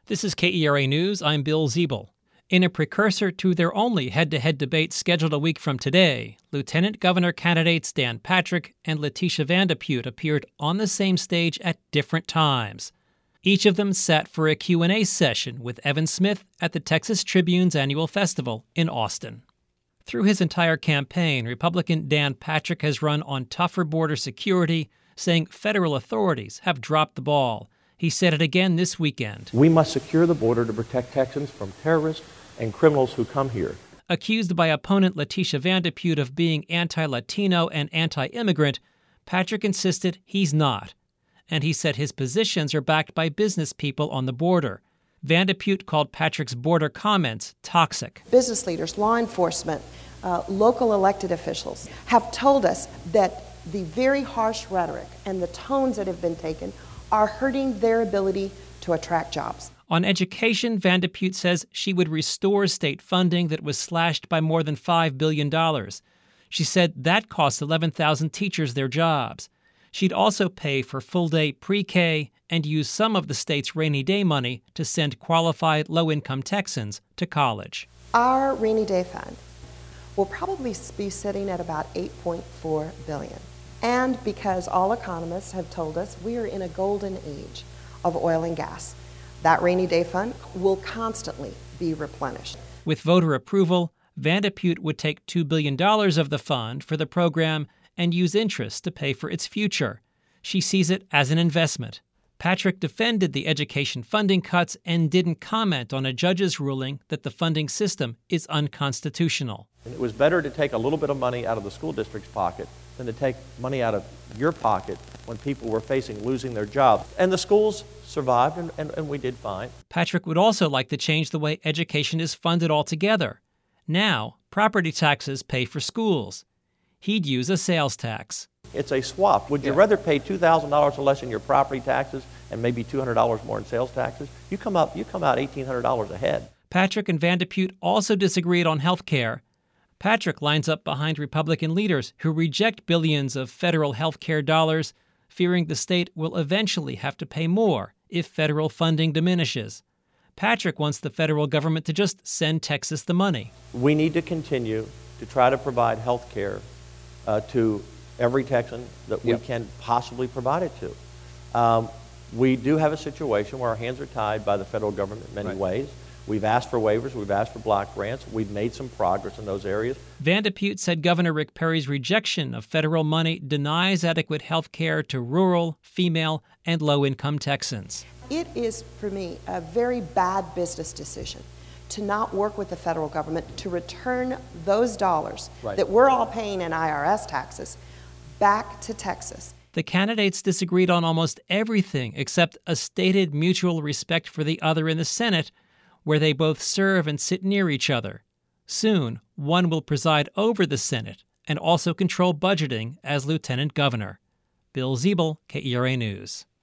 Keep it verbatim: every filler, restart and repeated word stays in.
This is K E R A News. I'm Bill Ziebel. In a precursor to their only head-to-head debate scheduled a week from today, Lieutenant Governor candidates Dan Patrick and Letitia Vandeput appeared on the same stage at different times. Each of them sat for a Q and A session with Evan Smith at the Texas Tribune's annual festival in Austin. Through his entire campaign, Republican Dan Patrick has run on tougher border security, saying federal authorities have dropped the ball. He said it again this weekend. We must secure the border to protect Texans from terrorists and criminals who come here. Accused by opponent Letitia Vandeput of being anti-Latino and anti-immigrant, Patrick insisted he's not. And he said his positions are backed by business people on the border. Vandeput called Patrick's border comments toxic. Business leaders, law enforcement, uh, local elected officials have told us that the very harsh rhetoric and the tones that have been taken are hurting their ability to attract jobs. On education, Vandeput says she would restore state funding that was slashed by more than five billion dollars. She said that cost eleven thousand teachers their jobs. She'd also pay for full-day pre-K and use some of the state's rainy day money to send qualified low-income Texans to college. Our rainy day fund will probably be sitting at about eight point four billion dollars. And because all economists have told us we are in a golden age of oil and gas, that rainy day fund will constantly be replenished. With voter approval, Vandeput would take two billion dollars of the fund for the program and use interest to pay for its future. She sees it as an investment. Patrick defended the education funding cuts and didn't comment on a judge's ruling that the funding system is unconstitutional. And it was better to take a little bit of money out of the school district's pocket than to take money out of your pocket when people were facing losing their jobs. And the schools survived, and, and, and we did fine. Patrick would also like to change the way education is funded altogether. Now, property taxes pay for schools. He'd use a sales tax. It's a swap. Would you Yeah. rather pay two thousand dollars or less in your property taxes and maybe two hundred dollars more in sales taxes? You come up, you come out eighteen hundred dollars ahead. Patrick and Vandeput also disagreed on health care. Patrick lines up behind Republican leaders who reject billions of federal health care dollars, fearing the state will eventually have to pay more if federal funding diminishes. Patrick wants the federal government to just send Texas the money. We need to continue to try to provide health care uh, to every Texan that we Yep. can possibly provide it to. Um, we do have a situation where our hands are tied by the federal government in many Right. ways. We've asked for waivers. We've asked for block grants. We've made some progress in those areas. Vandeput said Governor Rick Perry's rejection of federal money denies adequate health care to rural, female, and low-income Texans. It is, for me, a very bad business decision to not work with the federal government to return those dollars Right. that we're all paying in I R S taxes back to Texas. The candidates disagreed on almost everything except a stated mutual respect for the other in the Senate, where they both serve and sit near each other. Soon, one will preside over the Senate and also control budgeting as lieutenant governor. Bill Ziebel, K E R A News.